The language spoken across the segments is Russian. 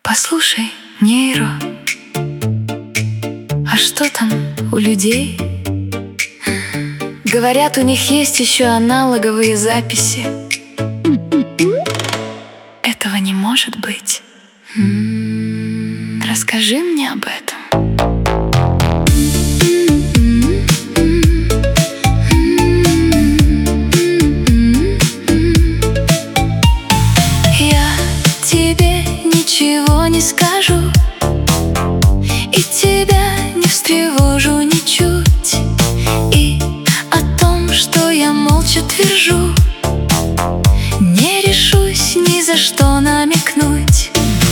Послушай, нейро, а что там у людей? Говорят, у них есть еще аналоговые записи. Этого не может быть. Расскажи мне об этом. Я тебе ничего не скажу, и тебя не встревожу ничуть. И о том, что я молча твержу, не решусь ни за что намекнуть.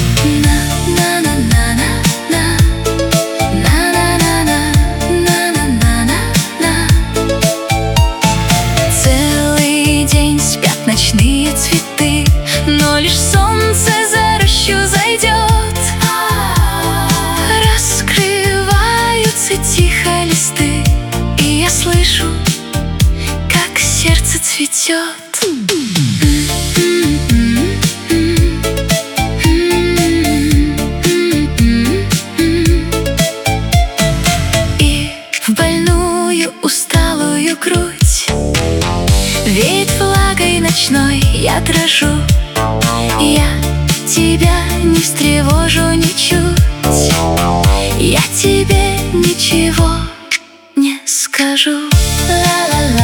Целый день спят ночные цветы, но лишь солнце за рощу зайдет. Раскрываются тихо листы, и я слышу, как сердце цветет. И в больную усталую грудь веет влагой ночной, я дрожу. Я тебя не встревожу ничуть, я тебе ничего не скажу. Ла-ла-ла.